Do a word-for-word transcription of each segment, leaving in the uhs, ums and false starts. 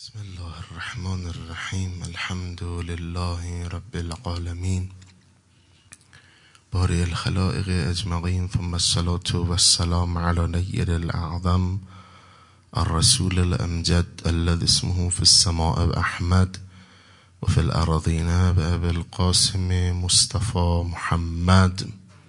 بسم الله الرحمن الرحیم. الحمد لله رب العالمین بارئ الخلائق اجمعین، ثم الصلاة والسلام على نیر الاعظم الرسول الامجد الذي اسمه في السماء احمد وفي الارضين بأبي القاسم مصطفى محمد.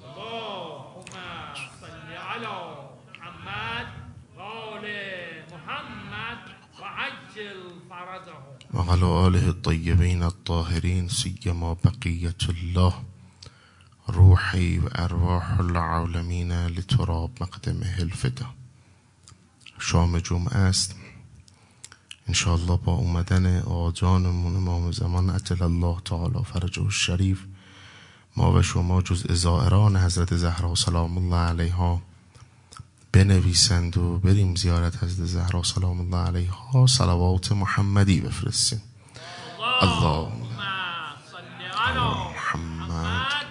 وعلى آله الطيبين الطاهرين سيما بقية الله روحي وأرواح العالمين لتراب مقدمه الفدا. شام جمعه است. انشاءالله با اومدن آجانمون امام زمان عجل الله تعالی فرجه الشریف ما و شما جز زائران حضرت زهرا سلام الله علیها بنویسند و بریم زیارت حضرت زهرا سلام الله علیها صلوات محمدی بفرستیم. اللهم صل علی محمد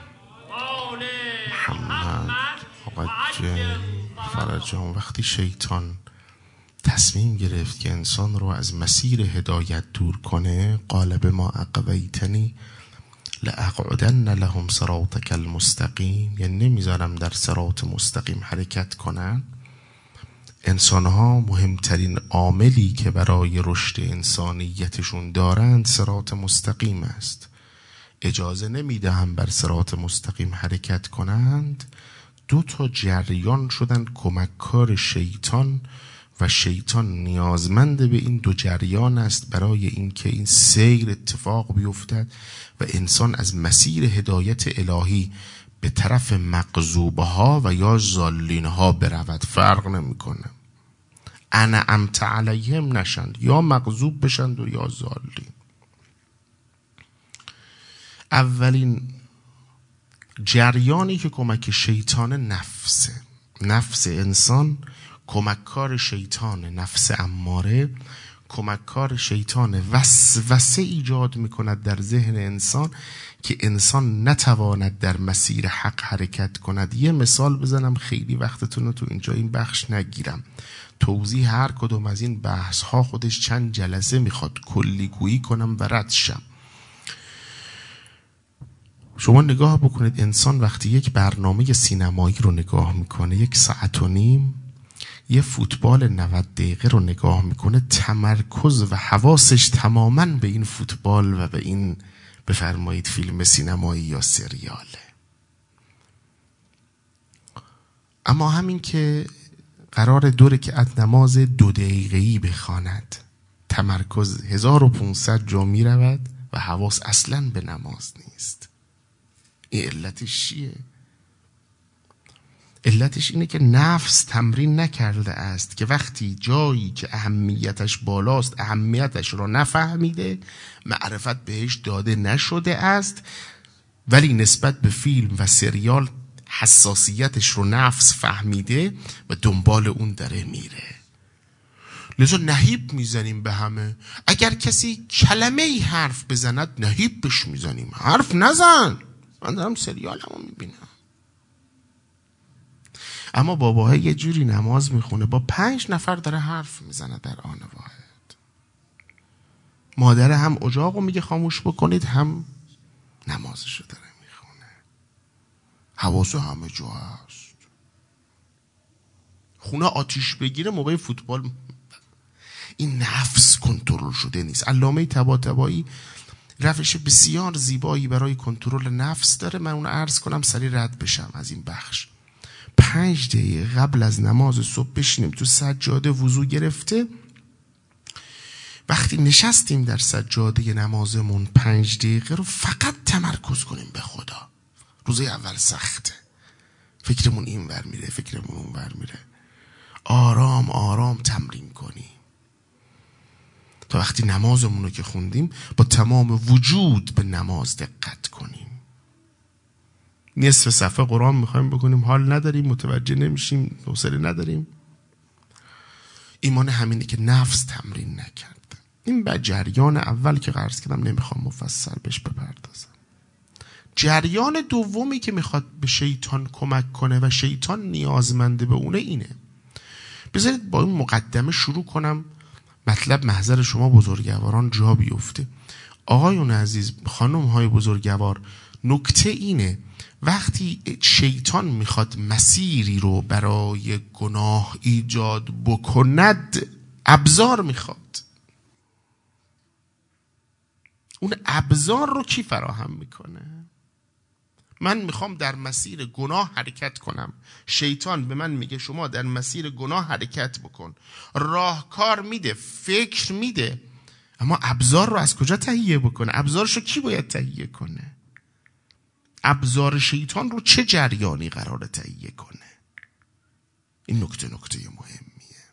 محمد عجل فرجهم. وقتی شیطان تصمیم گرفت که انسان رو از مسیر هدایت دور کنه، قال بما اغویتنی لأقعدن لهم صراطک المستقیم، یعنی نمیذارم در صراط مستقیم حرکت کنن. انسان ها مهمترین عاملی که برای رشد انسانیتشون دارند صراط مستقیم است. اجازه نمیدهم بر صراط مستقیم حرکت کنند. دو تا جریان شدن کمککار شیطان و شیطان نیازمند به این دو جریان است برای اینکه این سیر اتفاق بیفتد و انسان از مسیر هدایت الهی به طرف مغضوبه ها و یا ضالین ها برود. فرق نمیکنه، انعمت علیهم نشند، یا مغضوب بشند و یا ضالین. اولین جریانی که کمک شیطان نفسه. نفس انسان کمککار شیطان، نفس اماره کمککار شیطان، وسوسه ایجاد میکند در ذهن انسان که انسان نتواند در مسیر حق حرکت کند. یه مثال بزنم، خیلی وقتتون رو تو اینجا این بخش نگیرم. توضیح هر کدوم از این بحث ها خودش چند جلسه میخواد، کلی گویی کنم و رد شم. شما نگاه بکنید، انسان وقتی یک برنامه سینمایی رو نگاه میکنه، یک ساعت و نیم یه فوتبال نود دقیقه رو نگاه میکنه، تمرکز و حواسش تماما به این فوتبال و به این بفرمایید فیلم سینمایی یا سریاله. اما همین که قرار دو رکعت نماز دو دقیقه‌ای بخواند، تمرکز هزار و پانصد جا میرود و حواس اصلا به نماز نیست. این علتش چیه؟ علتش اینه که نفس تمرین نکرده است که وقتی جایی که اهمیتش بالاست اهمیتش رو نفهمیده، معرفت بهش داده نشده است، ولی نسبت به فیلم و سریال حساسیتش رو نفس فهمیده و دنبال اون داره میره. لذا نهیب میزنیم به همه. اگر کسی کلمه ای حرف بزند نهیب بش میزنیم. حرف نزن، من دارم سریالمو میبینم. اما باباها یه جوری نماز میخونه با پنج نفر داره حرف میزنه در آن واحد. مادر هم اجاقو میگه خاموش بکنید، هم نمازشو داره میخونه. حواسو همه جا هست. خونه آتیش بگیره موقع فوتبال. این نفس کنترل شده نیست. علامه طباطبایی روش بسیار زیبایی برای کنترل نفس داره. من اون عرض کنم سریع رد بشم از این بخش. پنج دقیقه قبل از نماز صبح بشینیم تو سجاده، وضو گرفته، وقتی نشستیم در سجاده نمازمون پنج دقیقه رو فقط تمرکز کنیم به خدا. روزه اول سخته، فکرمون این ور میره، فکرمون اون ور میره. آرام آرام تمرین کنیم تا وقتی نمازمون رو که خوندیم با تمام وجود به نماز دقت کنیم. نصف صفحه قرآن میخوایم بکنیم، حال نداریم، متوجه نمیشیم، حوصله نداریم. ایمان همینه که نفس تمرین نکرده. این به جریان اول که قرض کردم، نمیخوام مفصل بهش بپردازم. جریان دومی که میخواد به شیطان کمک کنه و شیطان نیازمنده به اونه اینه. بذارید با این مقدمه شروع کنم مطلب محضر شما بزرگواران جا بیفته. آقایون عزیز، خانم های بزرگوار، نکته اینه وقتی شیطان میخواد مسیری رو برای گناه ایجاد بکند، ابزار میخواد. اون ابزار رو کی فراهم میکنه؟ من میخوام در مسیر گناه حرکت کنم، شیطان به من میگه شما در مسیر گناه حرکت بکن، راهکار میده، فکر میده، اما ابزار رو از کجا تهیه بکنه؟ ابزارش رو کی باید تهیه کنه؟ ابزار شیطان رو چه جریانی قراره تهیه کنه؟ این نکته نکته مهمیه.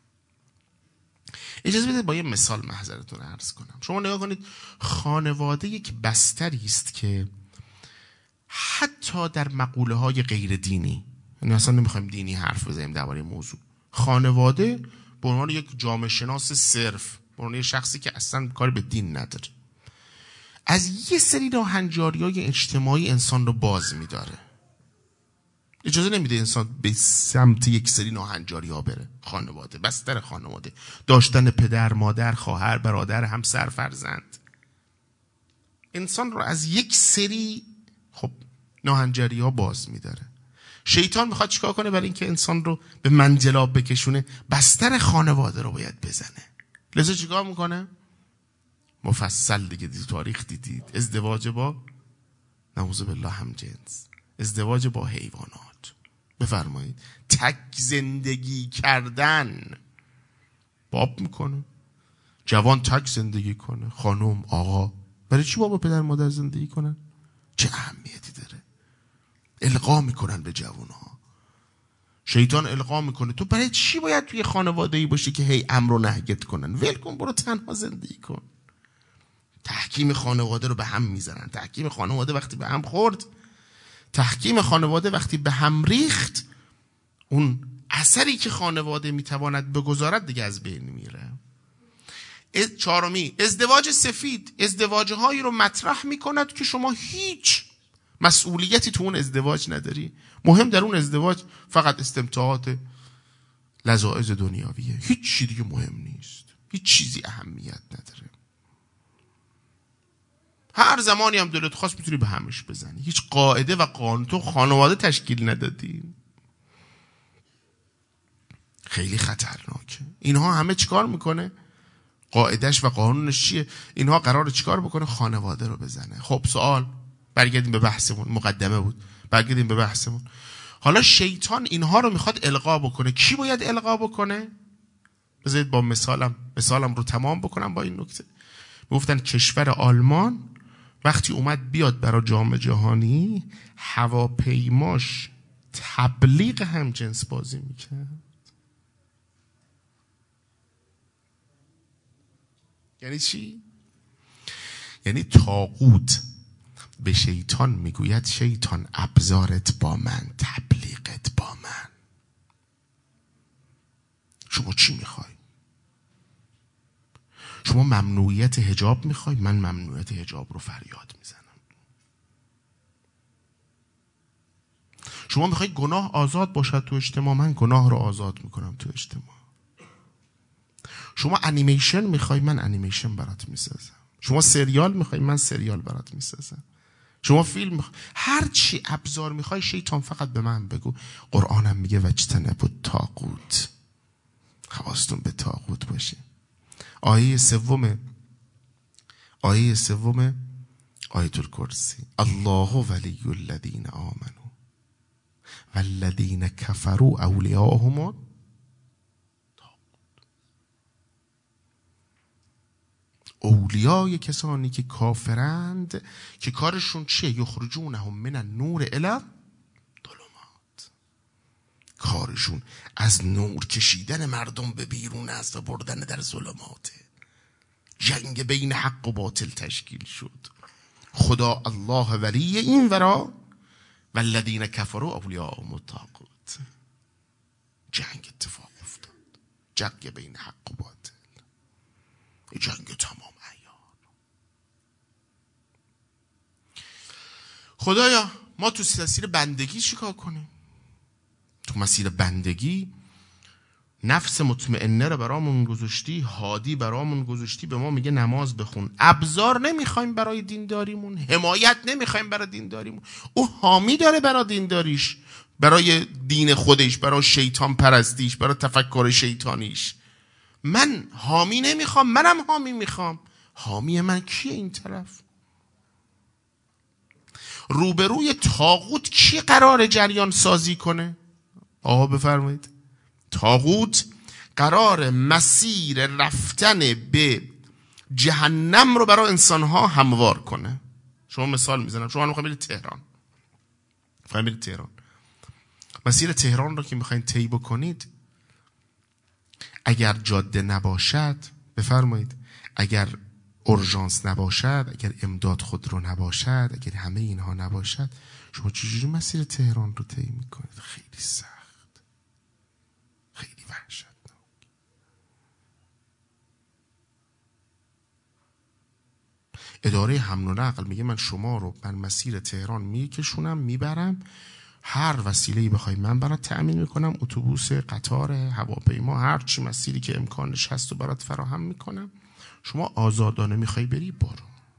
اجازه بدید با یه مثال محضرتون عرض کنم. شما نگاه کنید، خانواده یک بستری است که حتی در مقوله های غیر دینی، یعنی اصلا نمیخوایم دینی حرف بزنیم درباره موضوع، خانواده به عنوان یک جامعه شناس صرف، به عنوان یک شخصی که اصلا کاری به دین نداره، از یه سری ناهنجاری‌های اجتماعی انسان رو باز می‌داره. اجازه نمیده انسان به سمت یک سری ناهنجاری‌ها بره. خانواده، بستر خانواده، داشتن پدر، مادر، خواهر، برادر، همسر، فرزند، انسان رو از یک سری خب ناهنجاری‌ها باز می‌داره. شیطان میخواد چیکار کنه؟ برای اینکه انسان رو به منجلاب بکشونه، بستر خانواده رو باید بزنه. لذا چیکار میکنه؟ مفصل دیگه دی تاریخ دیدید، ازدواج با نعوذ بالله هم جنس، ازدواج با حیوانات، بفرمایید تک زندگی کردن، باب میکنه جوان تک زندگی کنه، خانم آقا. برای چی بابا پدر مادر زندگی کنن؟ چه اهمیتی داره؟ القا میکنن به جوانها. شیطان القا میکنه تو برای چی باید توی خانواده‌ای باشی که هی امر و نهیت کنن؟ ول کن، برو تنها زندگی کن. تحکیم خانواده رو به هم میزنن. تحکیم خانواده وقتی به هم خورد، تحکیم خانواده وقتی به هم ریخت، اون اثری که خانواده میتواند بگذارد دیگه از بین میره. چهارمی، ازدواج سفید، ازدواج هایی رو مطرح میکند که شما هیچ مسئولیتی تو اون ازدواج نداری. مهم در اون ازدواج فقط استمتاعات لذائذ دنیاویه، هیچ چیزی دیگه مهم نیست، هیچ چیزی اهمیت نداره. هر زمانی هم دلت خواست میتونی به همش بزنی، هیچ قاعده و قانون تو خانواده تشکیل ندادی. خیلی خطرناکه. اینها همه چیکار میکنه؟ قاعدش و قانونش چیه؟ اینها قراره چیکار بکنه؟ خانواده رو بزنه. خب سوال، برگردیم به بحثمون، مقدمه بود، برگردیم به بحثمون. حالا شیطان اینها رو میخواد القا بکنه. کی باید القا بکنه؟ بذارید با مثالم مثالم رو تمام بکنم با این نکته. گفتن کشور آلمان وقتی اومد بیاد برای جام جهانی، هواپیماش تبلیغ همجنس بازی میکرد. یعنی چی؟ یعنی طاغوت به شیطان میگوید شیطان ابزارت با من، تبلیغت با من. شما چی میخوای؟ شما ممنوعیت حجاب میخوای؟ من ممنوعیت حجاب رو فریاد میزنم. شما میخوای گناه آزاد باشد تو اجتماع؟ من گناه رو آزاد میکنم تو اجتماع. شما انیمیشن میخوای؟ من انیمیشن برات میسازم. شما سریال میخوای؟ من سریال برات میسازم. شما فیلم میخوای؟ هر چی ابزار میخوای شیطان فقط به من بگو. قرآنم میگه وجتنبوا الطاغوت، حواستون به طاغوت باشه. آیه سوم آیه سوم آیت الکرسی، الله ولی الذین آمنوا والذین کفروا اولیاءهم. اولیای کسانی که کافرند که کارشون چیه؟ یخرجونهم من النور الی ظلمات. کارشون از نور کشیدن مردم به بیرون است و بردن در ظلمات. جنگ بین حق و باطل تشکیل شد. خدا الله ولی این ورا والذین کفروا اولیاءهم الطاغوت. جنگ اتفاق افتاد، جنگ بین حق و باطل، جنگ تمام عیار. خدایا ما تو مسیر بندگی چیکار کنیم؟ تو مسیر بندگی نفس مطمئنه رو برامون گذاشتی، هادی برامون گذاشتی، به ما میگه نماز بخون. ابزار نمیخوایم برای دینداریمون، حمایت نمیخوایم برای دینداریمون. او حامی داره برای دینداریش، برای دین خودش، برای شیطان پرستیش، برای تفکر شیطانیش. من حامی نمیخوام، منم حامی میخوام. حامی من کیه این طرف؟ روبروی طاغوت کی قرار جریان سازی کنه؟ آقا بفرمایید. طاغوت قرار مسیر رفتن به جهنم رو برای انسانها هموار کنه. شما مثال میزنم، شما میخواید برید تهران، میخواید برید تهران، مسیر تهران رو که میخواین طی بکنید، اگر جاده نباشد، بفرمایید، اگر اورژانس نباشد، اگر امداد خودرو نباشد، اگر همه اینها نباشد، شما چجوری مسیر تهران رو طی میکنید؟ خیلی سخت، خیلی وحشتناک. اداره حمل و نقل میگه من شما رو من مسیر تهران میکشونم، میبرم، هر وسیله‌ای بخوای من برات تأمین میکنم، اتوبوس، قطار، هواپیما، هر چی مسیری که امکانش هست رو برات فراهم میکنم. شما آزادانه میخوای بری، برو.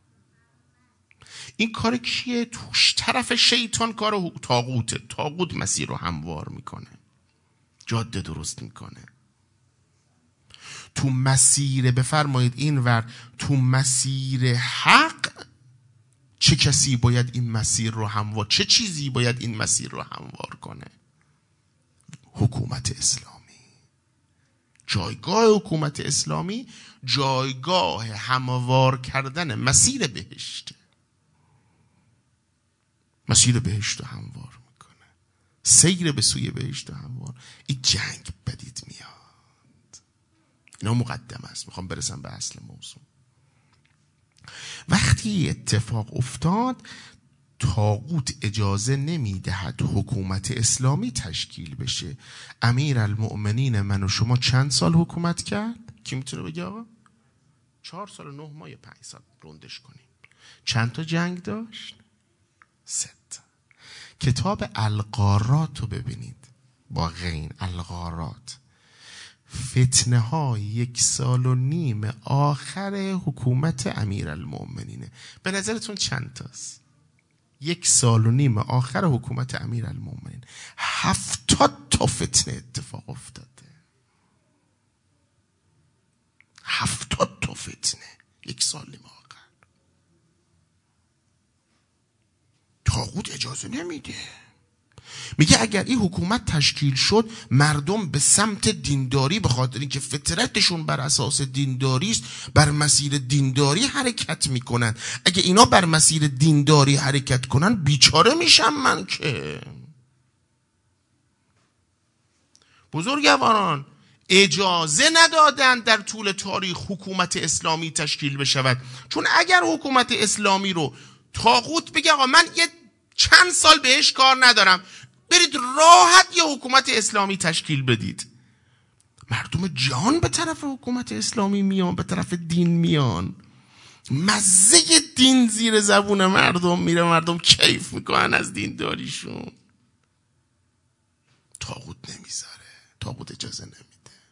این کار کیه؟ توش طرف شیطان کار طاغوته. طاغوت مسیر رو هموار میکنه، جاده درست میکنه. تو مسیر، بفرمایید این ور، تو مسیر حق چه کسی باید این مسیر رو هموار، چه چیزی باید این مسیر رو هموار کنه؟ حکومت اسلامی. جایگاه حکومت اسلامی جایگاه هموار کردن مسیر بهشت. مسیر بهشت رو هموار میکنه، سیر به سوی بهشت رو هموار. این جنگ بدید میاد. اینا مقدم است، میخوام برسم به اصل موضوع. وقتی اتفاق افتاد، طاغوت اجازه نمیدهد حکومت اسلامی تشکیل بشه. امیرالمؤمنین من و شما چند سال حکومت کرد؟ کی میتونه بگه آقا؟ چهار سال و نه ماه، پنج سال روندش کنیم. چند تا جنگ داشت؟ ست. کتاب الغارات رو ببینید، با غین الغارات. فتنه ها یک سال و نیم آخر حکومت امیرالمؤمنینه. به نظرتون چند تاست؟ یک سال و نیم آخر حکومت امیرالمؤمنین هفتاد تا فتنه اتفاق افتاده. هفتاد تا فتنه یک سال نیم آخر. طاغوت اجازه نمیده. میگه اگر این حکومت تشکیل شد، مردم به سمت دینداری، به خاطر اینکه فطرتشون بر اساس دینداری است، بر مسیر دینداری حرکت میکنن. اگه اینا بر مسیر دینداری حرکت کنن، بیچاره میشم من که. بزرگواران اجازه ندادن در طول تاریخ حکومت اسلامی تشکیل بشود. چون اگر حکومت اسلامی رو طاغوت بگه آقا من یه چند سال بهش کار ندارم، برید راحت یه حکومت اسلامی تشکیل بدید، مردم جهان به طرف حکومت اسلامی میان، به طرف دین میان. مزه دین زیر زبون مردم میره، مردم کیف میکنن از دین داریشون. طاغوت نمیذاره، طاغوت اجازه نمیده.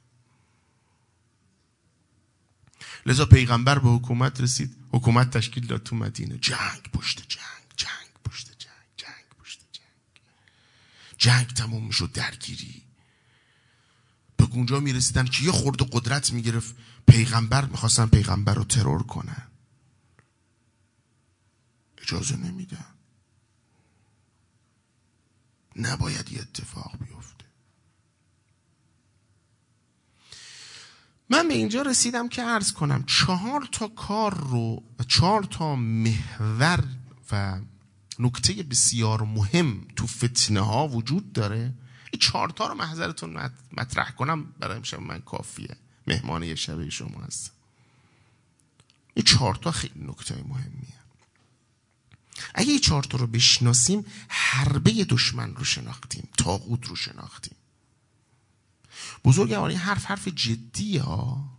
لذا پیغمبر به حکومت رسید، حکومت تشکیل داد تو مدینه. جنگ پشت جنگ، جنگ پشت جنگ، جنگ پشت جنگ. جنگ تموم میشد، درگیری. به اونجا میرسیدن که یه خورده قدرت میگرفت پیغمبر، میخواستن پیغمبر رو ترور کنن. اجازه نمیدن. نباید یه اتفاق بیفته. من به اینجا رسیدم که عرض کنم چهار تا کار رو، چهار تا محور و نکته بسیار مهم تو فتنه ها وجود داره. این چهار تا رو محضرتون مطرح کنم، برای امشب من کافیه، مهمان یه شب شما هستم. این چهار تا خیلی نکته مهمیه. اگه این چهار تا رو بشناسیم، حربه دشمن رو شناختیم، طاغوت رو شناختیم. بزرگوار این حرف حرف جدیه ها.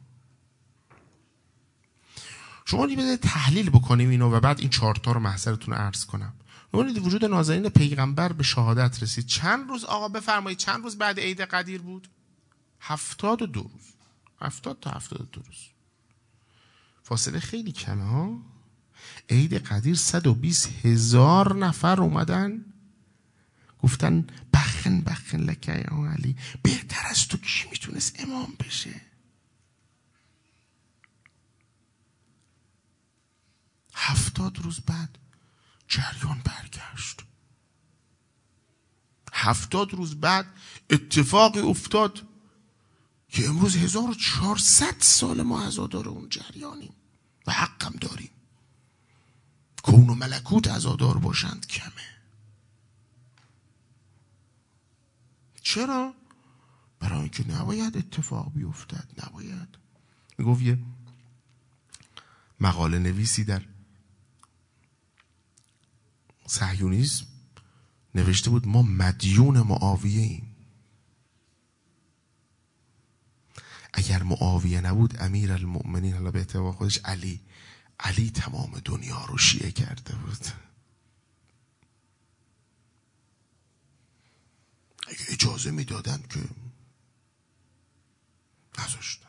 شما دیگه تحلیل بکنیم اینو و بعد این چهار تا رو محضرتون عرض کنم. نمونید وجود نازنین پیغمبر به شهادت رسید. چند روز آقا بفرمایید چند روز بعد عید قدیر بود؟ هفتاد و دو روز، هفتاد تا هفتاد و دو روز، فاصله خیلی کمه ها. عید قدیر صد و بیست هزار نفر اومدن گفتن بخن بخن لکه یا علی، بهتر از تو کی میتونست امام بشه؟ هفتاد روز بعد جریان برگشت. هفتاد روز بعد اتفاقی افتاد که امروز هزار و چهارصد سال ما عزادار اون جریانیم و حقم داریم. کون و ملکوت عزادار باشند کمه. چرا؟ برای اینکه نباید اتفاق بیفتد، نباید. میگفت یه مقاله نویسی در صهیونیسم نوشته بود ما مدیون معاویه ایم. اگر معاویه نبود امیر المؤمنین، حالا به اعتبار خودش علی، علی تمام دنیا رو شیعه کرده بود. اگه اجازه میدادن که نذاشتن.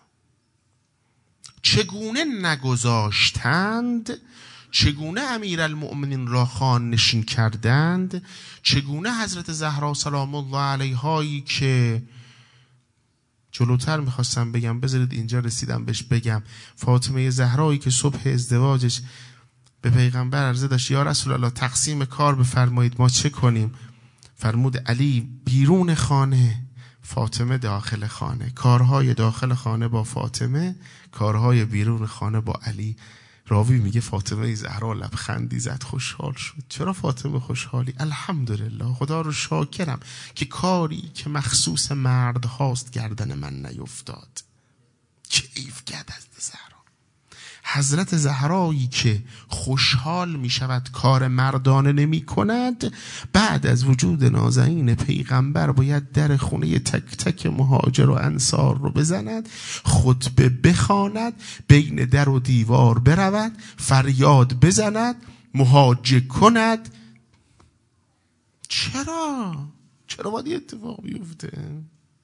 چگونه نگذاشتند، چگونه امیر المؤمنین را خان نشین کردند، چگونه حضرت زهرا سلام الله علیهایی که جلوتر میخواستم بگم، بذارید اینجا رسیدم بهش بگم، فاطمه زهرایی که صبح ازدواجش به پیغمبر عرضه داشت یا رسول الله تقسیم کار بفرمایید ما چه کنیم؟ فرمود علی بیرون خانه، فاطمه داخل خانه. کارهای داخل خانه با فاطمه، کارهای بیرون خانه با علی. راوی میگه فاطمه زهرا لبخندی زد، خوشحال شد. چرا فاطمه خوشحالی؟ الحمدلله، خدا رو شاکرم که کاری که مخصوص مرد هاست گردن من نیفتاد. کیف کرد از زهرا. حضرت زهرایی که خوشحال می شود کار مردانه نمی کند، بعد از وجود نازنین پیغمبر باید در خونه تک تک مهاجر و انصار رو بزند، خطبه بخواند، بین در و دیوار برود، فریاد بزند، مهاجه کند. چرا؟ چرا باید اتفاق بیفته؟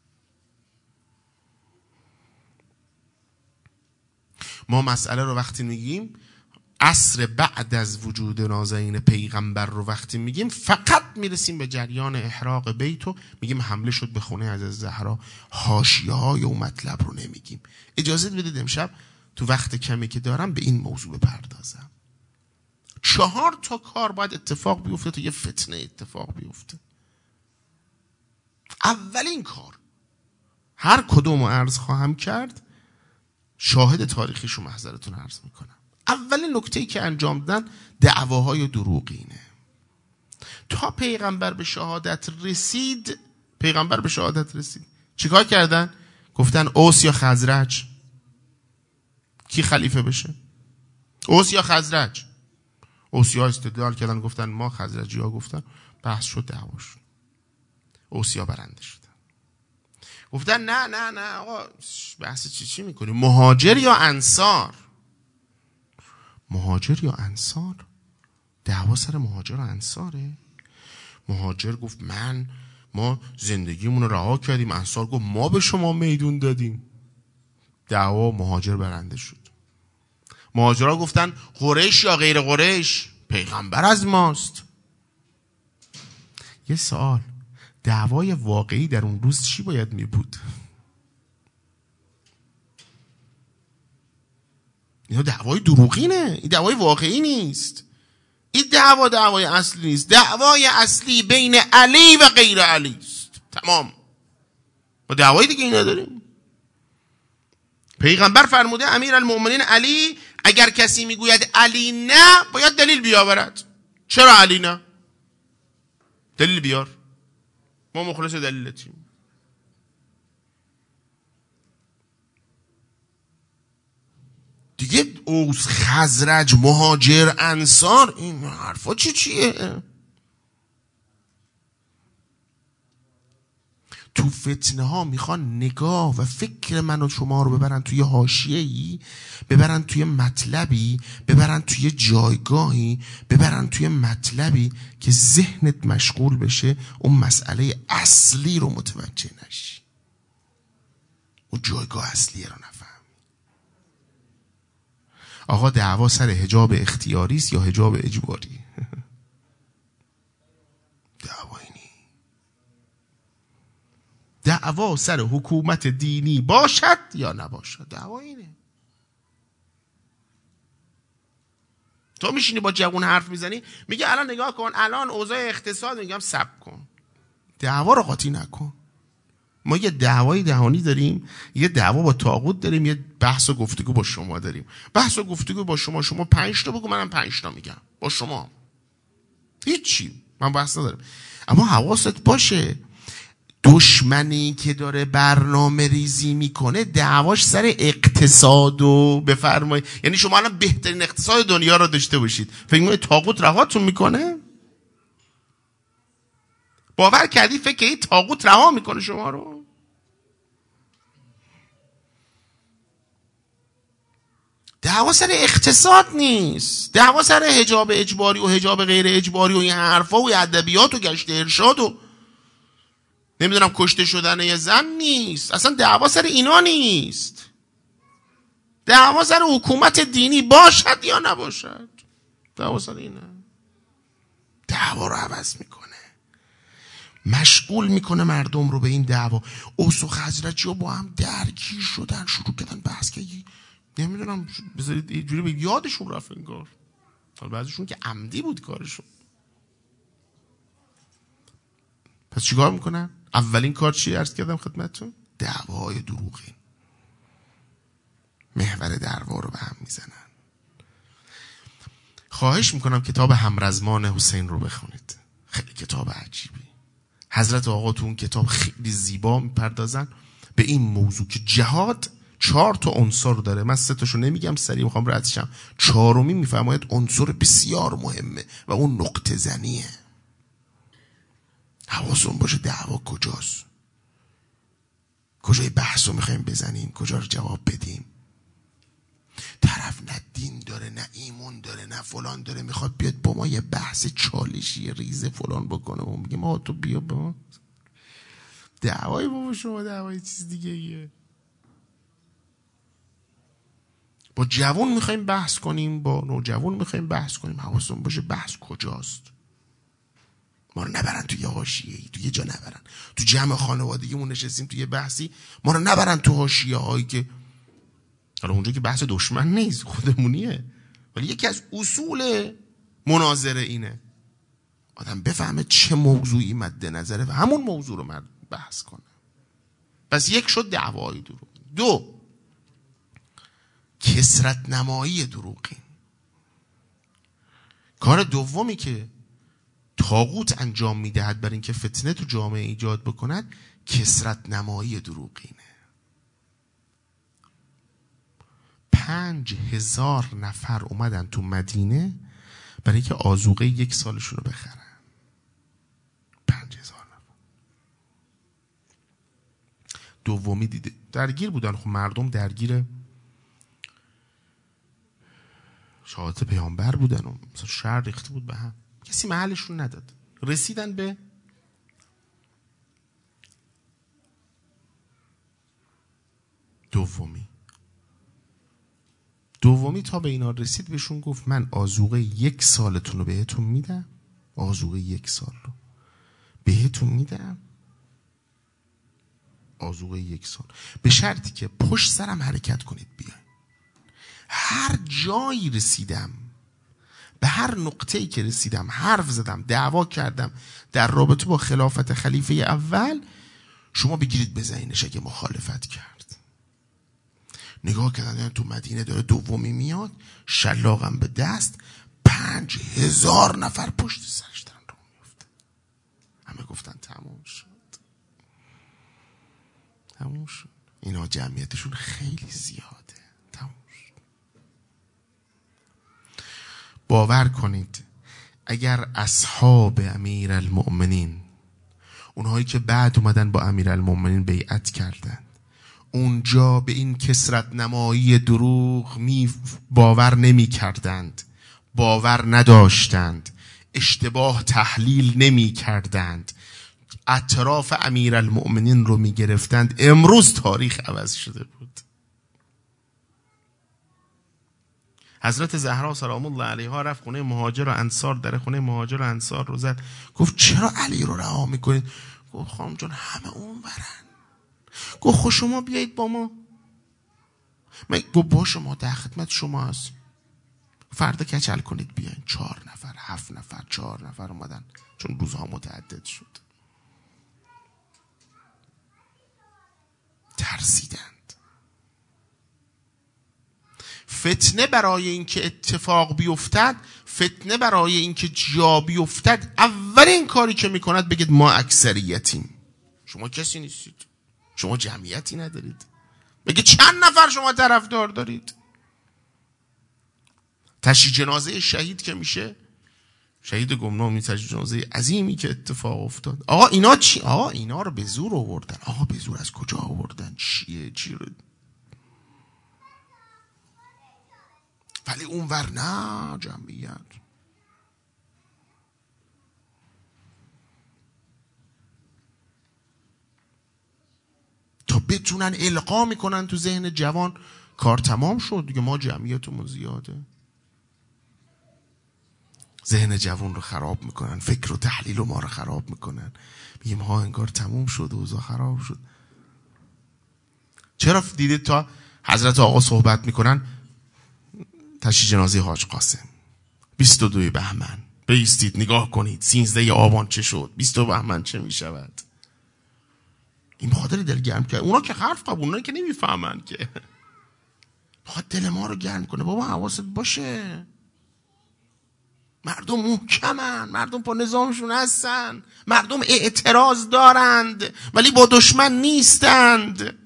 ما مسئله رو وقتی میگیم عصر بعد از وجود نازنین پیغمبر رو وقتی میگیم فقط میرسیم به جریان احراق بیت و میگیم حمله شد به خونه از زهرا. حاشیه‌های اون مطلب رو نمیگیم. اجازه بدید امشب تو وقت کمی که دارم به این موضوع بپردازم. چهار تا کار باید اتفاق بیفته تا یه فتنه اتفاق بیفته. اولین کار، هر کدوم رو عرض خواهم کرد، شاهد تاریخیشو محضرتون عرض میکنم. اولین نکته‌ای که انجام دادن دعواهای دروغینه. تا پیغمبر به شهادت رسید، پیغمبر به شهادت رسید چیکار کردن؟ گفتن اوس یا خزرج کی خلیفه بشه؟ اوس یا خزرج؟ اوسیا استدلال کردن گفتن ما، خزرجی ها گفتن، بحث شد، دعوا شد، اوسیا برنده شد. گفتن نه نه نه آقا بحث چی چی میکنی؟ مهاجر یا انصار؟ مهاجر یا انصار؟ دعوا سر مهاجر و انصاره؟ مهاجر گفت من ما زندگیمون رو رها کردیم، انصار گفت ما به شما میدون دادیم. دعوا مهاجر برنده شد. مهاجرها گفتن قریش یا غیر قریش، پیغمبر از ماست. یه سوال، دعوای واقعی در اون روز چی باید می بود؟ اینا دعوای دروغینه، این دعوای واقعی نیست. این دعوا دعوای اصلی نیست. دعوای اصلی بین علی و غیر علی است. تمام. ما دعوای دیگه این نداریم. پیغمبر فرموده امیر المؤمنین علی، اگر کسی میگوید علی نه باید دلیل بیاورد. چرا علی نه؟ دلیل بیار، ما مخلص دلیلتیم. دیگه اوس خزرج مهاجر انصار این حرفا چی چیه؟ تو فتنه ها میخوان نگاه و فکر من و شما رو ببرن توی حاشیه‌ای، ببرن توی مطلبی، ببرن توی جایگاهی، ببرن توی مطلبی که ذهنت مشغول بشه، اون مسئله اصلی رو متوجه نشی. اون جایگاه اصلیه رو نفهم. آقا دعوا سر حجاب اختیاری است یا حجاب اجباری؟ دعوا اینی. دعوا سر حکومت دینی باشد یا نباشد، دعوا اینه. تو میشینی با جوون حرف میزنی میگه الان نگاه کن الان اوضاع اقتصاد، میگم صبر کن، دعوا رو قاطی نکن. ما یه دعوای دهانی داریم، یه دعوا با طاغوت داریم، یه بحث و گفتگو با شما داریم. بحث و گفتگو با شما، شما پنج تا بگو منم پنج تا میگم با شما، هیچی، من بحث ندارم. اما حواست باشه دشمنی که داره برنامه ریزی میکنه دعواش سر اقتصاد و بفرمایید، یعنی شما الان بهترین اقتصاد دنیا رو داشته باشید، فکر میکنید طاغوت رهاتون میکنه؟ باور کردی فکر کنید طاغوت رها میکنه شما رو؟ دعوا سر اقتصاد نیست، دعوا سر حجاب اجباری و حجاب غیر اجباری و این حرفا و ادبیات و گشت ارشاد و نمیدونم کشته شدن یه زن نیست. اصلا دعوا سر اینا نیست. دعوا سر حکومت دینی باشد یا نباشد، دعوا سر اینه. دعوا رو عوض میکنه، مشغول میکنه مردم رو به این دعوا. اوس و خزرجی ها با هم درگیر شدن، شروع کردن بحث که نمیدونم بذارید یه جوری به یادشون رفت انگار، حالا بعضیشون که عمدی بود کارشون. پس چیکار میکنن؟ اولین کار چی عرض کردم خدمتتون؟ دعواهای دروغین، محور دعوا رو به هم میزنن. خواهش میکنم کتاب همرزمان حسین رو بخونید، خیلی کتاب عجیبی. حضرت آقا تو اون کتاب خیلی زیبا میپردازن به این موضوع که جهاد چهار تا عنصر داره. من سه تاشو نمیگم، سریع میخوام رد شم. چهارمی میفرماید عنصر بسیار مهمه و اون نقطه زنیه. حواستون باشه دعوا کجاست، کجای بحث رو میخوایم بزنیم، کجا رو جواب بدیم. طرف نه دین داره نه ایمون داره نه فلان داره، میخواد بیاد با ما یه بحث چالشی ریزه فلان بکنه و میگه ما تو بیا با ما. دعوای بابا شما دعوای چیز دیگه ایه. با جوان میخوایم بحث کنیم، با نوجوان میخوایم بحث کنیم، حواستون باشه بحث کجاست. ما رو نبرن توی یه حاشیه‌ای، توی یه جا نبرن. تو جمع خانوادگیمون نشستیم توی یه بحثی، ما رو نبرن تو حاشیه‌هایی که حالا اونجا که بحث دشمن نیست، خودمونیه، ولی یکی از اصول مناظره اینه آدم بفهمه چه موضوعی مد نظره و همون موضوع رو مرد بحث کنه. پس یک شد دعوای دروغ. دو، کثرت نمایی دروغین. کار دومی که طاغوت انجام میدهد برای اینکه فتنه تو جامعه ایجاد بکند کثرت نمایی دروغینه. پنج هزار نفر اومدن تو مدینه برای اینکه آذوقه یک سالشون رو بخرن. پنج هزار نفر. دومی دیده درگیر بودن. خب مردم درگیر شهادت پیامبر بودن و مثلا شهر ریخته بود به هم، کسی محلشون نداد. رسیدن به دومی. دومی تا به اینا رسید بهشون گفت من آذوقه یک سالتون رو بهتون میدم، آذوقه یک سال رو بهتون میدم، آذوقه یک سال، به شرطی که پشت سرم حرکت کنید بیاین. هر جایی رسیدم، به هر نقطه‌ای که رسیدم، حرف زدم، دعوا کردم در رابطه با خلافت خلیفه اول، شما بگیرید بزنینش اگه مخالفت کرد. نگاه کردن تو مدینه داره دومی میاد، شلاقم به دست، پنج هزار نفر پشت سرش دارن رو میفته. همه گفتن تموم شد، تموم شد. اینا جمعیتشون خیلی زیاده، تموم شد. باور کنید اگر اصحاب امیر المؤمنین، اونهایی که بعد اومدن با امیر المؤمنین بیعت کردن، اونجا به این کثرت نمایی دروغ می باور نمی کردند، باور نداشتند، اشتباه تحلیل نمی کردند، اطراف امیرالمؤمنین رو میگرفتند، امروز تاریخ عوض شده بود. حضرت زهرا سلام الله علیها رفت خونه مهاجر و انصار، در خونه مهاجر و انصار رو زد، گفت چرا علی رو رها میکنید؟ گفت خانم جان همه اون برن. گفت خب شما بیایید با ما. گفت با شما در خدمت شما هست، فردا کچل کنید بیاین. چهار نفر، هفت نفر، چهار نفر اومدن، چون روزها متعدد شد. ترسیدند. فتنه برای اینکه اتفاق بیفتد، فتنه برای اینکه جا بیفتد، اولین کاری که میکند بگید ما اکثریتیم. شما کسی نیستید، شما جمعیتی ندارید. بگه چند نفر شما طرفدار دارید. تشییع جنازه شهید که میشه، شهید گمنامی، تشییع جنازه عظیمی که اتفاق افتاد. آقا اینا چی؟ آقا اینا رو به زور آوردن. آقا به زور از کجا آوردن؟ چیه؟ چی رو؟ ولی اونور نه، جمعیت. تا بتونن القا میکنن تو ذهن جوان، کار تمام شد دیگه، ما جمعیتمون زیاده. ذهن جوان رو خراب میکنن، فکر و تحلیل و ما رو خراب میکنن. میگیم ها انگار تموم شد و اوضاع خراب شد. چرا دیدید تا حضرت آقا صحبت میکنن تشییع جنازه حاج قاسم بیست و دو بهمن، بایستید نگاه کنید سیزده آبان چه شد، بیست و بهمن چه میشود. این بخاطر دل گرم کرد. اونا که حرف قبول، اونا که نمیفهمن که. بخاطر دل ما رو گرم کنه. بابا حواست باشه، مردم محکمن، مردم با نظامشون هستن، مردم اعتراض دارند ولی با دشمن نیستند.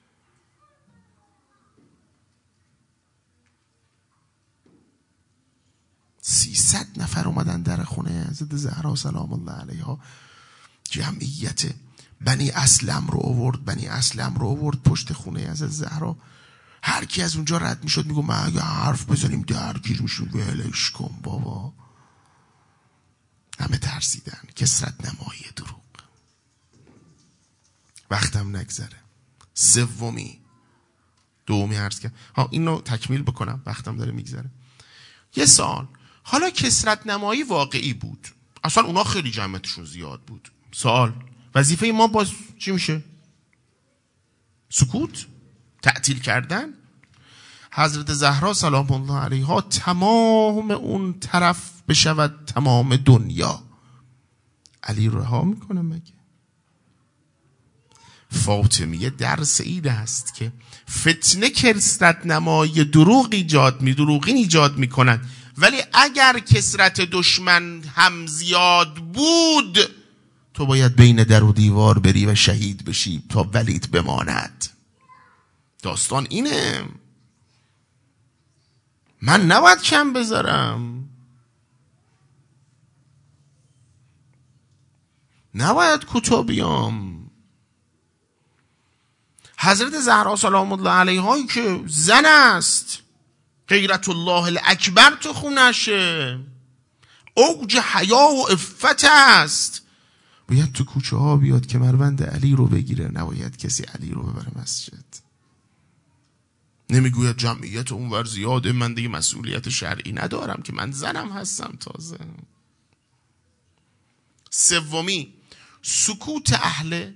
سیصد نفر اومدن در خونه حضرت زهرا سلام الله علیها. جمعیت بنی اسلم رو آورد، بنی اسلم رو آورد پشت خونه حضرت زهرا. هر کی از اونجا رد میشد میگو ما اگه حرف بزنیم درگیر میشیم. ولش کن بابا. همه ترسیدن. کثرت نمایی دروغ. وقتم نگذره. سومی دومی عرض کرد. ها اینو تکمیل بکنم، وقتم داره میگذره. یه سوال، حالا کثرت نمایی واقعی بود، اصلا اونا خیلی جمعیتشون زیاد بود. سوال، وظیفه ما باز چی میشه؟ سکوت؟ تعطیل کردن؟ حضرت زهرا سلام الله علیها تمام اون طرف بشود تمام دنیا، علی رها میکنه مگه؟ فاطمیه درس ایده است که فتنه کثرت نمایی دروغ ایجاد می دروغین ایجاد میکنن، ولی اگر کثرت دشمن هم زیاد بود تو باید بین در و دیوار بری و شهید بشی تا ولیت بماند. داستان اینه. من نباید کم بذارم، نباید کوتاه بیام. حضرت زهرا سلام الله علیها که زن است، غیرت الله الاکبر تو خونشه، اوج حیا و عفت است، باید تو کوچه ها بیاد که مروند علی رو بگیره، نباید کسی علی رو ببره مسجد. نمیگوید جمعیت اونور زیاده من دیگه مسئولیت شرعی ندارم که من زنم هستم تازه. سومی، سکوت اهل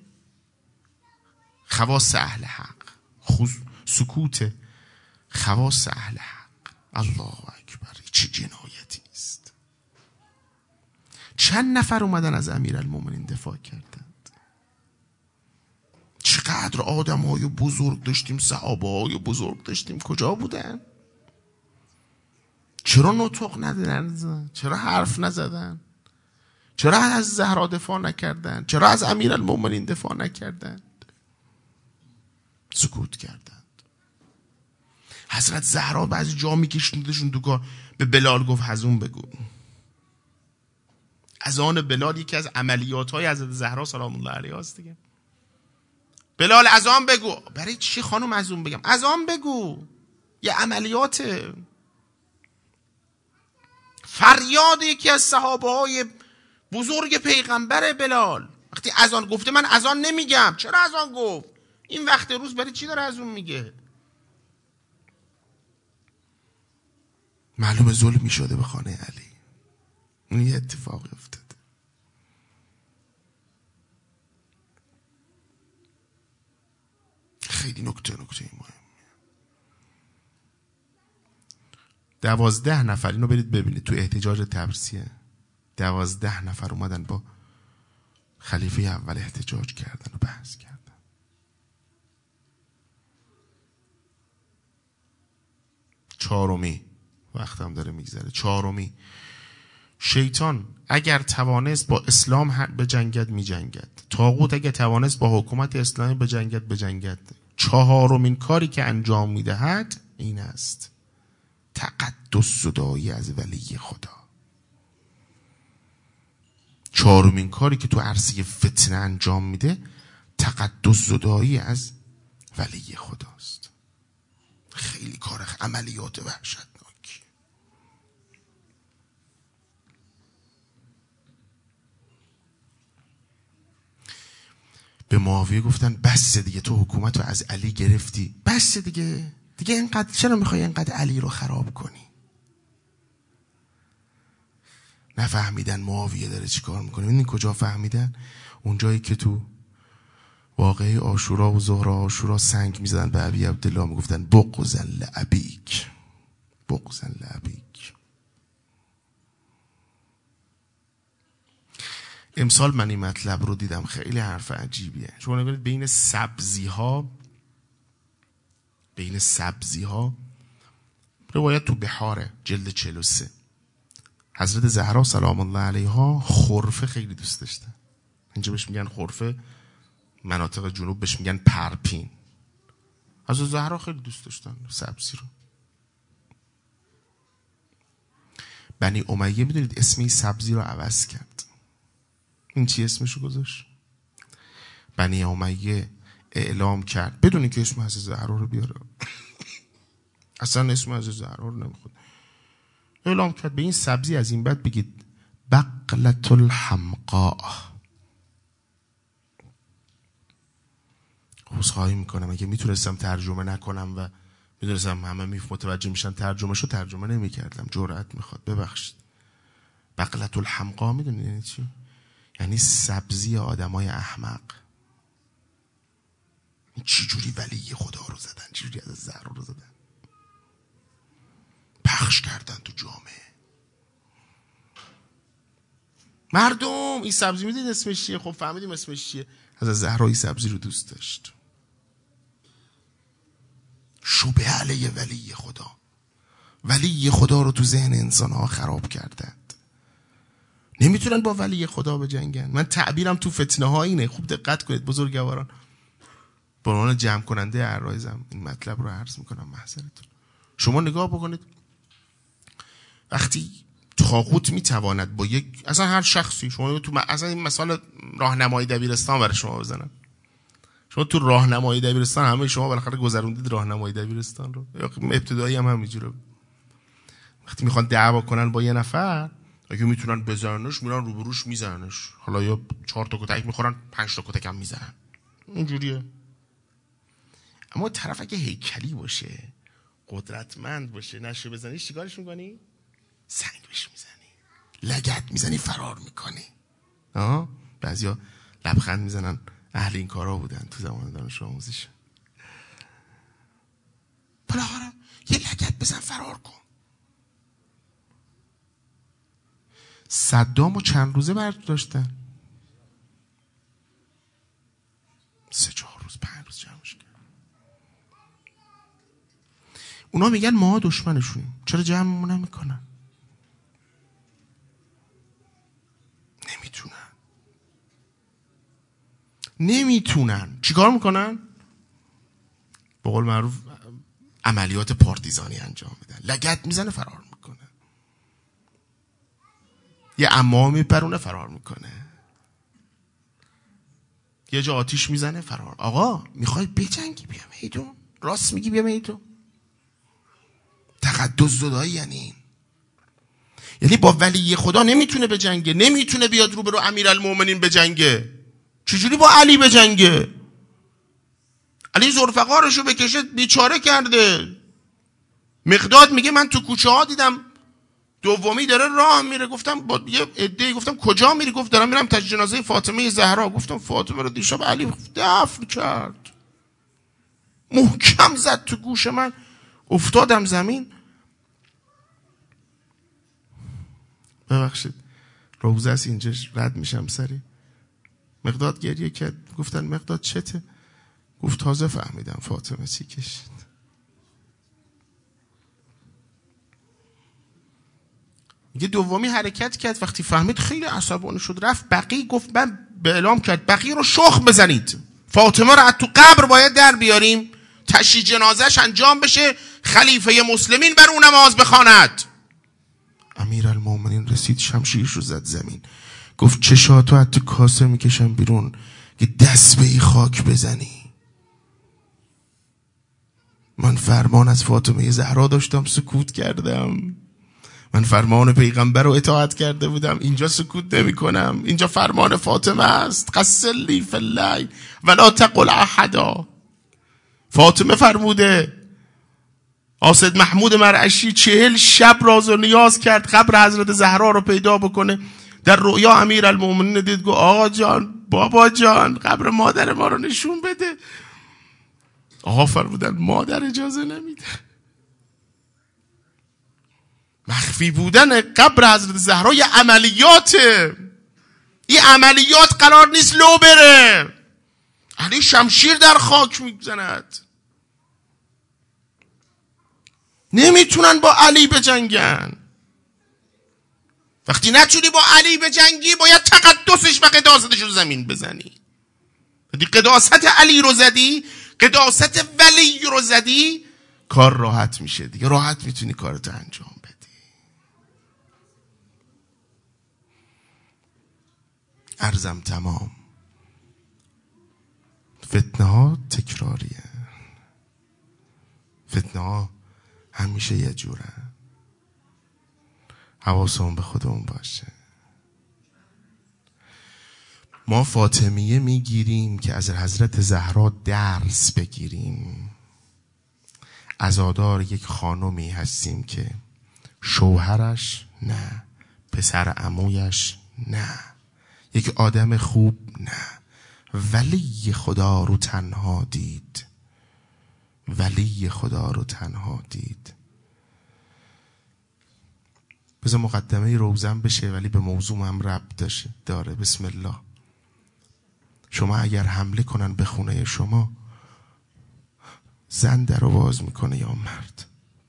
خواص اهل حق، خص... سکوت خواص اهل حق. الله اکبر، چه جنایتی است. چند نفر اومدن از امیرالمومنین دفاع کردند. چقدر آدم های بزرگ داشتیم، صحابه های بزرگ داشتیم، کجا بودن؟ چرا نطق ندادن؟ چرا حرف نزدن؟ چرا از زهرا دفاع نکردن؟ چرا از امیرالمومنین دفاع نکردن؟ سکوت کردند. حضرت زهرا بعضی جا میکشوندشون تو کار، به بلال گفت هزون بگو. از آن بلال یکی از عملیات های حضرت زهرا سلام الله علیها است دیگه. بلال از آن بگو. برای چی خانم از اون بگم؟ از آن بگو. یه عملیاته. فریاد یکی از صحابه های بزرگ پیغمبر بلال. وقتی اذان گفته من اذان نمیگم. چرا اذان گفت؟ این وقت روز برای چی داره از اون میگه؟ معلومه ظلمی شده به خانه علی. این یه اتفاقی افتاده. خیلی نکته نکته مهم. دوازده نفر، اینو برید ببینید تو احتجاج تبریزیه، دوازده نفر اومدن با خلیفه اول احتجاج کردن و بحث کردن. چهارمی، وقتم داره میگذره، چهارمی، شیطان اگر توانست با اسلام به جنگت می جنگد، طاغوت اگر توانست با حکومت اسلامی به جنگت به جنگد. چهارمین کاری که انجام میدهد این است: تقدس زدایی از ولی خدا. چهارمین کاری که تو عرصه فتنه انجام میده تقدس زدایی از ولی خداست. خیلی کار عملیات وحشتناکی. به معاویه گفتن بس دیگه، تو حکومت رو از علی گرفتی، بس دیگه دیگه اینقدر چرا میخوای اینقدر علی رو خراب کنی؟ نفهمیدن معاویه داره چی کار میکنه. این کجا فهمیدن؟ اونجایی که تو واقعی عاشورا و زهرا عاشورا سنگ میزدن به ابی عبدالله، میگفتن بغضا لابیک، بغضا لابیک. امسال من این مطلب رو دیدم، خیلی حرف عجیبیه. شما نگید بین سبزی ها، بین سبزی ها روایت تو بحاره جلد چهل و سه، حضرت زهرا سلام الله علیها خرفه خیلی دوست داشتن. اینجا بهش میگن خرفه، مناطق جنوب بهش میگن پرپین. حضرت زهرا خیلی دوست داشتن سبزی رو. بنی امیه میدونید اسم این سبزی رو عوض کرد. این چی اسمشو گذاشت؟ بنی امیه اعلام کرد بدون اینکه اسم حضرت زهرا رو بیاره، اصلا اسم حضرت زهرا رو نمیخواد، اعلام کرد به این سبزی از این بعد بگید بقلة الحمقاء. عذرخواهی میکنم اگه میتونستم ترجمه نکنم و میدونستم همه متوجه میشن ترجمه شو ترجمه نمیکردم، جرأت میخواد، ببخشید. بقلة الحمقاء میدونید یعنی چی؟ یعنی سبزی آدمای احمق. چی جوری ولی خدا رو زدن، چی جوری از زهرا رو زدن، پخش کردن تو جامعه. مردم این سبزی میدید اسمش چیه؟ خب فهمیدیم اسمش چیه. از زهرا این سبزی رو دوست داشت. شبه علیه ولی خدا. ولی خدا رو تو ذهن انسان ها خراب کردند. نمیتونن با ولی خدا بجنگن. من تعبیرم تو فتنه ها اینه، خوب دقت کنید بزرگواران. به عنوان جمع کننده عرایزم این مطلب رو عرض میکنم محضرتون. شما نگاه بکنید وقتی طاغوت میتواند با یک اصلا هر شخصی، شما تو اصلا این مثال راهنمایی دبیرستان برای شما بزنم، شما تو راهنمایی دبیرستان همه شما بالاخره گذروندید راهنمایی دبیرستان رو، ابتدایی هم همینجوره. وقتی میخوان دعوا کنن با یه نفر، اگه میتونن بزننش میرن روبروش میزننش، حالا یا چهار تا کتک میخورن پنج تا کتک هم میزنن، اینجوریه. اما طرف اگه هیکلی باشه، قدرتمند باشه، نشه بزنی چیکارش میکنی؟ سنگ بهش میزنی، لگد میزنی، فرار میکنی. آها بعضیا لبخند میزنن، اهل این کارا بودن تو زمان دانش آموزش. بالاخره یه لگد بزن فرار کن. صدامو چند روزه برداشتن، سه چهار روز پنج روز جمعش کرد. اونا میگن ما دشمنشونیم، چرا جمعمون نمیکنن؟ نمیتونن نمیتونن چیکار میکنن؟ به قول معروف عملیات پارتیزانی انجام میدن، لگد میزنه فرار میکنه، یه عماه میپرونه فرار میکنه، یه جا آتیش میزنه فرار. آقا میخوای بجنگی بیا میدون، راست میگی بیا میدون. تقدس زدایی یعنی این، یعنی با ولی خدا نمیتونه بجنگه، نمیتونه بیاد رو برو امیرالمومنین بجنگه. چجوری با علی بجنگه؟ علی ذوالفقارشو بکشه بیچاره کرده. مقداد میگه من تو کوچه ها دیدم دومی داره راه میره. گفتم با یه عده‌ای گفتم کجا میری؟ گفت دارم میرم تج جنازه فاطمه زهرا. گفتم فاطمه رو دیشب علی دفن کرد. محکم زد تو گوش من، افتادم زمین. ببخشید روزه است اینجا رد میشم سری. مقداد گریه کرد. گفتن مقداد چته؟ گفت تازه فهمیدم فاطمه چی کشید. میگه دومی حرکت کرد، وقتی فهمید خیلی عصبانی شد، رفت بقی. گفت من به اعلام کرد بقی رو شخم بزنید، فاطمه رو از تو قبر باید در بیاریم، تشییع جنازش انجام بشه، خلیفه مسلمین بر اون نماز بخواند. امیرالمومنین رسید شمشیرش رو زد زمین. گفت چشاتو از تو کاسه میکشم بیرون که دست به ای خاک بزنی. من فرمان از فاطمه زهرا داشتم سکوت کردم. من فرمان پیغمبر رو اطاعت کرده بودم. اینجا سکوت نمی کنم. اینجا فرمان فاطمه است. قسلی فی اللیل ولا تقل احدا. فاطمه فرموده. آسد محمود مرعشی چهل شب راز و نیاز کرد قبر حضرت زهرا رو پیدا بکنه. در رؤیا امیرالمومنین دید، گفت آقا جان، بابا جان، قبر مادر ما رو نشون بده. آقا فرمودن مادر اجازه نمیده. مخفی بودن قبر حضرت زهرا یه عملیاته. این عملیات قرار نیست لو بره. علی شمشیر در خاک میزند. نمیتونن با علی بجنگن. وقتی نتونی با علی بجنگی باید تقدسش و قداستش رو زمین بزنی. وقتی قداست علی رو زدی، قداست ولی رو زدی، کار راحت میشه دیگه. راحت میتونی کارتو انجام بدی. عرضم تمام. فتنه ها تکراریه. فتنه ها همیشه یه جوره. حواسمون به خودمون باشه. ما فاطمیه میگیریم که از حضرت زهرا درس بگیریم. عزادار یک خانمی هستیم که شوهرش نه، پسر عمویش نه، یک آدم خوب نه، ولی خدا رو تنها دید. ولی خدا رو تنها دید. بذار مقدمه روزم بشه ولی به موضوع هم ربط داره. بسم الله. شما اگر حمله کنن به خونه شما، زن در رو باز میکنه یا مرد؟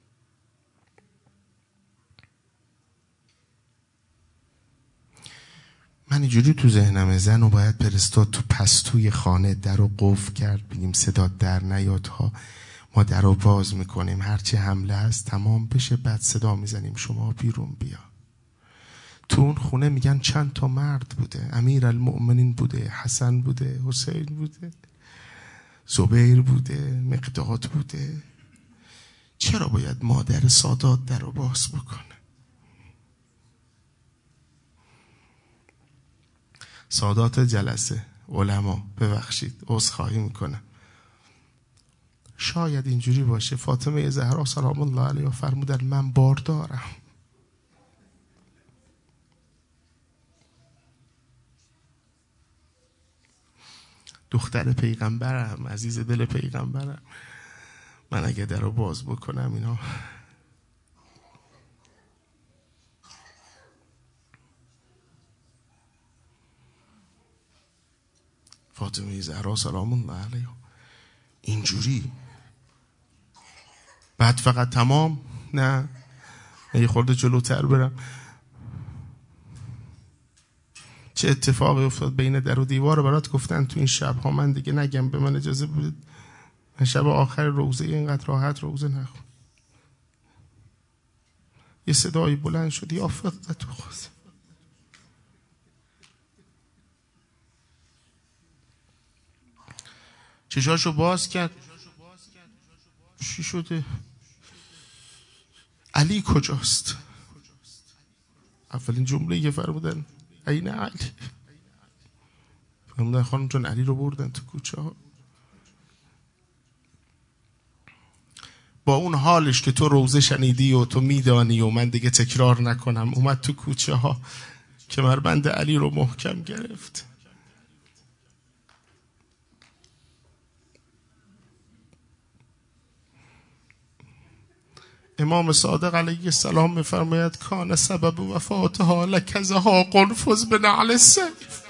من اینجوری تو ذهنم زن رو باید پرستاد تو پستوی خانه، در رو قفل کرد، بگیم صدا در نیاد ها، ما در رو باز میکنیم، هرچی حمله هست تمام بشه، بعد صدا میزنیم شما بیرون بیا. تو اون خونه میگن چند تا مرد بوده، امیرالمؤمنین بوده، حسن بوده، حسین بوده، زبیر بوده، مقداد بوده. چرا باید مادر سادات در رو باز بکنه؟ سادات جلسه علما ببخشید عذرخواهی میکنم. شاید اینجوری باشه. فاطمه زهرا سلام الله علیها فرمودن من بار دارم. دختر پیغمبرم، عزیز دل پیغمبرم. من اگه در رو باز بکنم اینا فاطمه زهرا سلام الله علیها اینجوری. بعد فقط تمام نه، یه خورده جلوتر برم. چه اتفاقی افتاد بین در و دیوار برات گفتن تو این شب ها. من دیگه نگم، به من اجازه بدید. من شب آخر روزه اینقدر راحت روزه نخون. یه صدایی بلند شد یا فقط تو خواسته چشاشو باز کرد. چی شده؟ علی کجاست؟ اولین جمله که فرمودن این علی. همون خانم جان علی رو بردن تو کوچه ها با اون حالش که تو روزه شنیدی و تو میدانی و من دیگه تکرار نکنم، اومد تو کوچه ها کمربند علی رو محکم گرفت. امام صادق علیه السلام میفرماید کان سبب وفاتها لکزها قنفذ بنعل السیف.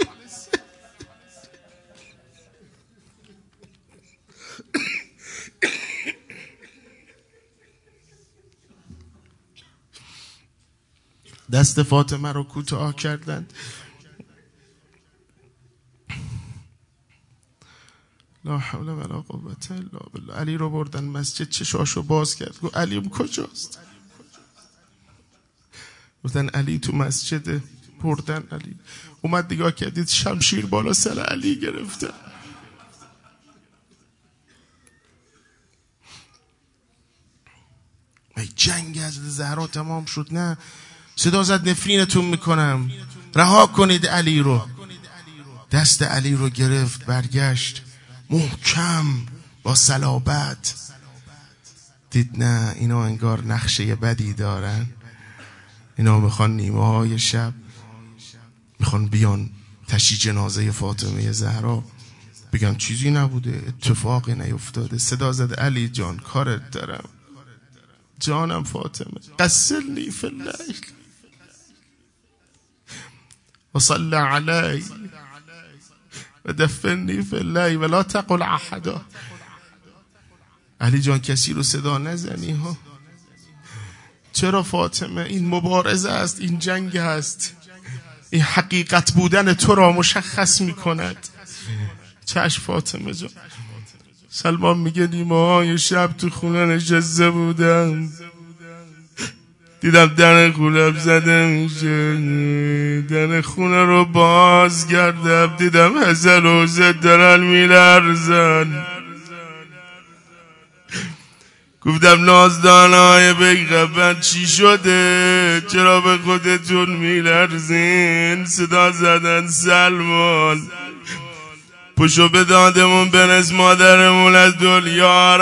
دست فاطمه رو کوتاه کردند. لا حول ولا قوة الا بالله. علی رو بردن مسجد، چشاشو باز کرد، گفت علیم کجاست؟ گفتن علی تو مسجد. بردن علی، اومد نگاه کردید شمشیر بالا سر علی گرفته. جنگ از زهرا تمام شد؟ نه، صدا زد نفرینتون میکنم، رها کنید علی رو. دست علی رو گرفت، برگشت محکم با صلابت. دید نه، اینا انگار نقشه بدی دارن، اینا میخوان نیمه های شب میخوان بیان تشییع جنازه فاطمه زهرا، بگن چیزی نبوده، اتفاقی نیفتاده. صدا زد علی جان کارت دارم، جانم فاطمه، قسلنی فی اللیل و صلی علی و دفنی فی اللیل ولا تقل احدا. علی جان کسی رو صدا نزنی ها. چرا فاطمه؟ این مبارزه است، این جنگ است، این حقیقت بودن تو را مشخص می کند. چشم فاطمه جان. سلمان میگه نیمه های شب تو خونه نشسته بودم، دیدم در خونم زده میشه، در خونه رو باز کردم، دیدم حسن و حسین دارن میلرزن. گفتم نازدانای پیغمبر چی شده؟ چرا به خودتون میلرزین؟ صدا زدن سلمان پشو به دادمون برس، مادرمون از دنیا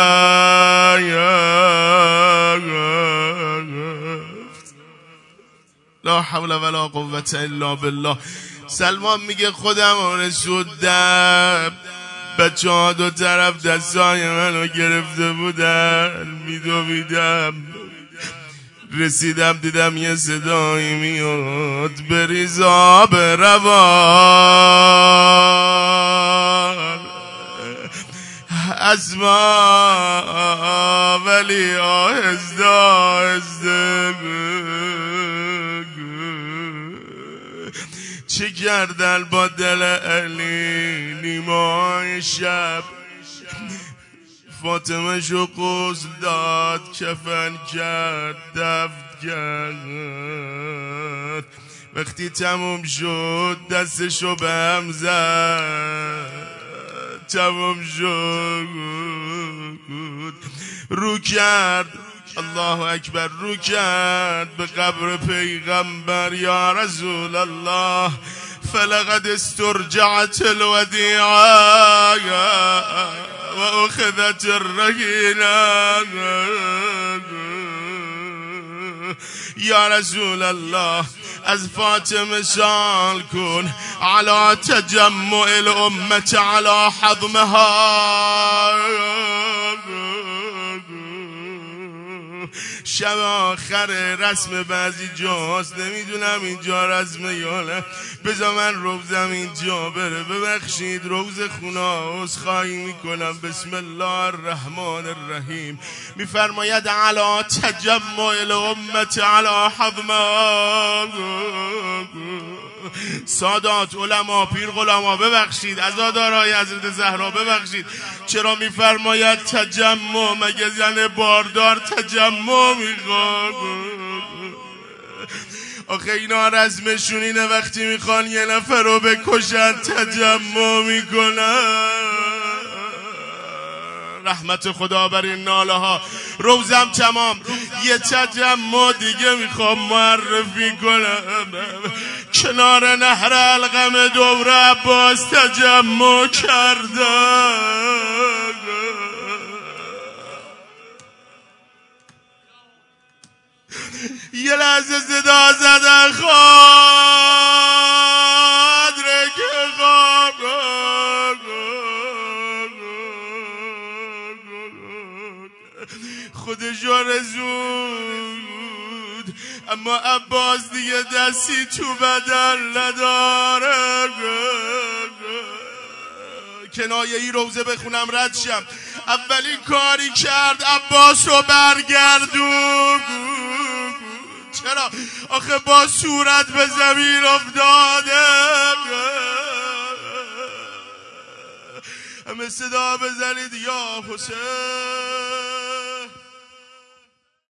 رفت. لا حول ولا قوة الا بالله. سلمان میگه خودم رسوندم، بچه ها دو طرف دستای منو گرفته بودن، میدویدم، رسیدم دیدم یه صدایی میاد بریز آب روان. اسما ولی آهسته آهسته چه کردن با دل علی؟ نیمه شب فاطمه شو غسل داد، کفن کرد، دفن کرد. وقتی تموم شد دستشو به هم زد، تموم شد رو کرد، الله اکبر، رو کرد به قبر پیغمبر. یا رسول الله فلقد استرجعت الودیعه و اخذت الرهینه. یا رسول الله از فاطمه سال کن على تجمع الامه على حضمها. شب آخر رسم بعضی جاست، نمیدونم اینجا رسمه یا نه، بذار من روزم اینجا بره. ببخشید روز خونه عذرخواهی میکنم. بسم الله الرحمن الرحیم. میفرماید علی تجمع الامه علی حضمها. سادات علما پیر غلاما ببخشید، عزادارای حضرت زهرا ببخشید. چرا میفرماید تجمع؟ مگه زن باردار تجمع میخواد؟ آخه اینا رزمشون اینه وقتی میخوان یه نفر رو بکشن تجمع میکنن. رحمت خدا بر این ناله ها. روزم تمام. یه تجمع دیگه میخوام معرفی کنم. کنار نهر القم دور عباس تجمع کردن. یه لحظه صدا زدن خادره که خواب خودش رسود، اما عباس دیگه دستی تو بدن نداره. کنایه ای روزه بخونم رد شم. اولین کاری کرد عباس رو برگردون. چرا؟ آخه با صورت به زمین افتاده. همه صدا بزنید یا حسین.